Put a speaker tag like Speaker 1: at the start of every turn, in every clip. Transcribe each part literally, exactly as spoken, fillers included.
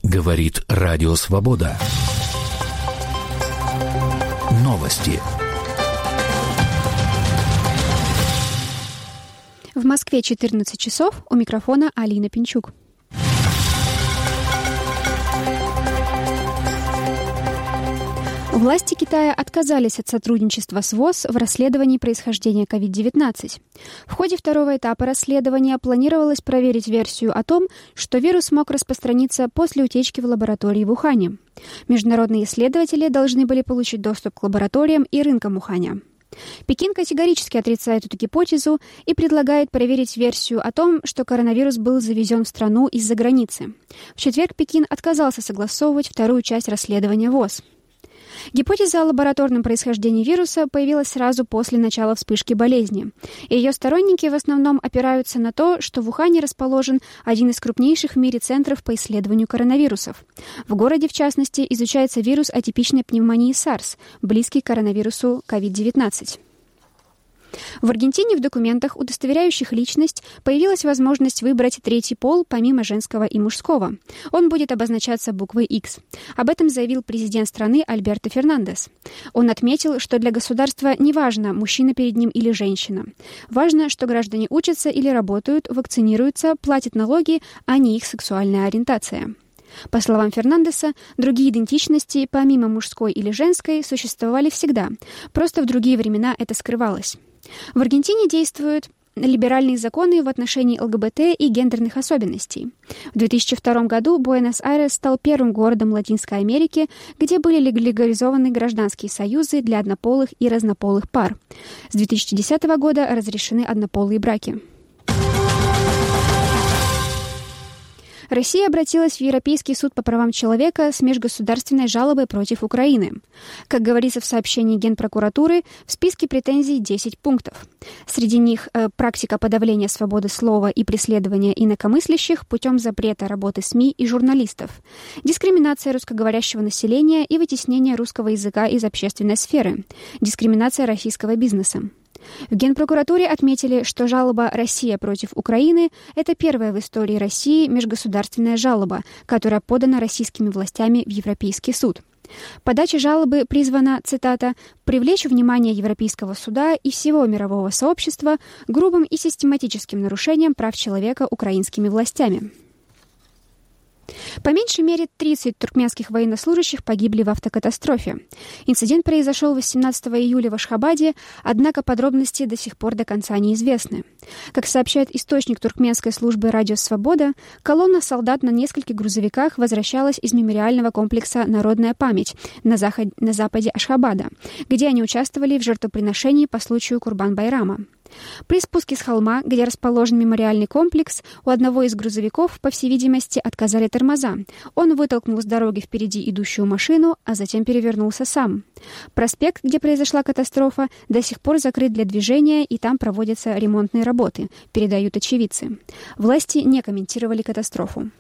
Speaker 1: Говорит Радио Свобода. Новости.
Speaker 2: В Москве четырнадцать часов. У микрофона Алина Пинчук. Власти Китая отказались от сотрудничества с ВОЗ в расследовании происхождения ковид девятнадцать. В ходе второго этапа расследования планировалось проверить версию о том, что вирус мог распространиться после утечки в лаборатории в Ухане. Международные исследователи должны были получить доступ к лабораториям и рынкам Уханя. Пекин категорически отрицает эту гипотезу и предлагает проверить версию о том, что коронавирус был завезен в страну из-за границы. В четверг Пекин отказался согласовывать вторую часть расследования ВОЗ. Гипотеза о лабораторном происхождении вируса появилась сразу после начала вспышки болезни. Ее сторонники в основном опираются на то, что в Ухане расположен один из крупнейших в мире центров по исследованию коронавирусов. В городе, в частности, изучается вирус атипичной пневмонии SARS, близкий к коронавирусу ковид девятнадцать. В Аргентине в документах, удостоверяющих личность, появилась возможность выбрать третий пол помимо женского и мужского. Он будет обозначаться буквой X. Об этом заявил президент страны Альберто Фернандес. Он отметил, что для государства не важно, мужчина перед ним или женщина. Важно, что граждане учатся или работают, вакцинируются, платят налоги, а не их сексуальная ориентация. По словам Фернандеса, другие идентичности, помимо мужской или женской, существовали всегда. Просто в другие времена это скрывалось. В Аргентине действуют либеральные законы в отношении ЛГБТ и гендерных особенностей. В две тысячи втором году Буэнос-Айрес стал первым городом Латинской Америки, где были легализованы гражданские союзы для однополых и разнополых пар. С две тысячи десятого года разрешены однополые браки. Россия обратилась в Европейский суд по правам человека с межгосударственной жалобой против Украины. Как говорится в сообщении Генпрокуратуры, в списке претензий десять пунктов. Среди них э, практика подавления свободы слова и преследования инакомыслящих путем запрета работы СМИ и журналистов, дискриминация русскоговорящего населения и вытеснение русского языка из общественной сферы, дискриминация российского бизнеса. В Генпрокуратуре отметили, что жалоба «Россия против Украины» — это первая в истории России межгосударственная жалоба, которая подана российскими властями в Европейский суд. Подача жалобы призвана, цитата, «привлечь внимание Европейского суда и всего мирового сообщества грубым и систематическим нарушением прав человека украинскими властями». По меньшей мере тридцать туркменских военнослужащих погибли в автокатастрофе. Инцидент произошел восемнадцатого июля в Ашхабаде, однако подробности до сих пор до конца неизвестны. Как сообщает источник туркменской службы «Радио Свобода», колонна солдат на нескольких грузовиках возвращалась из мемориального комплекса «Народная память» на, заход... на западе Ашхабада, где они участвовали в жертвоприношении по случаю Курбан-Байрама. При спуске с холма, где расположен мемориальный комплекс, у одного из грузовиков, по всей видимости, отказали тормоза. Он вытолкнул с дороги впереди идущую машину, а затем перевернулся сам. Проспект, где произошла катастрофа, до сих пор закрыт для движения, и там проводятся ремонтные работы, передают очевидцы. Власти не комментировали катастрофу.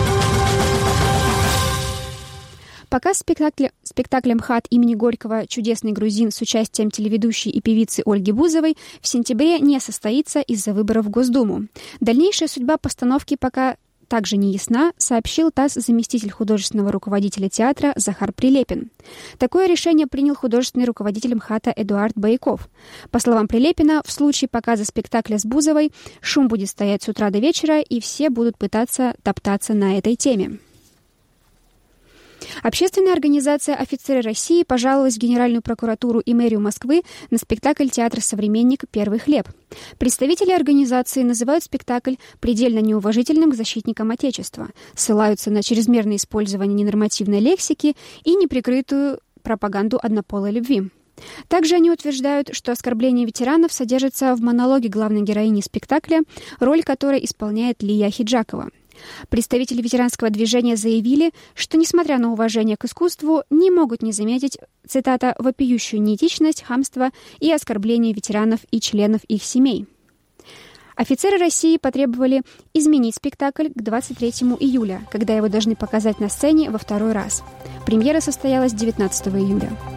Speaker 2: Показ спектакля, спектакля «МХАТ» имени Горького «Чудесный грузин» с участием телеведущей и певицы Ольги Бузовой в сентябре не состоится из-за выборов в Госдуму. Дальнейшая судьба постановки пока также не ясна, сообщил ТАСС заместитель художественного руководителя театра Захар Прилепин. Такое решение принял художественный руководитель МХАТа Эдуард Бояков. По словам Прилепина, в случае показа спектакля с Бузовой шум будет стоять с утра до вечера, и все будут пытаться топтаться на этой теме. Общественная организация «Офицеры России» пожаловалась в Генеральную прокуратуру и мэрию Москвы на спектакль театра «Современник. Первый хлеб». Представители организации называют спектакль предельно неуважительным к защитникам Отечества, ссылаются на чрезмерное использование ненормативной лексики и неприкрытую пропаганду однополой любви. Также они утверждают, что оскорбление ветеранов содержится в монологе главной героини спектакля, роль которой исполняет Лия Хиджакова. Представители ветеранского движения заявили, что, несмотря на уважение к искусству, не могут не заметить, цитата, «вопиющую неэтичность, хамство и оскорбление ветеранов и членов их семей». Офицеры России потребовали изменить спектакль к двадцать третьему июля, когда его должны показать на сцене во второй раз. Премьера состоялась девятнадцатого июля.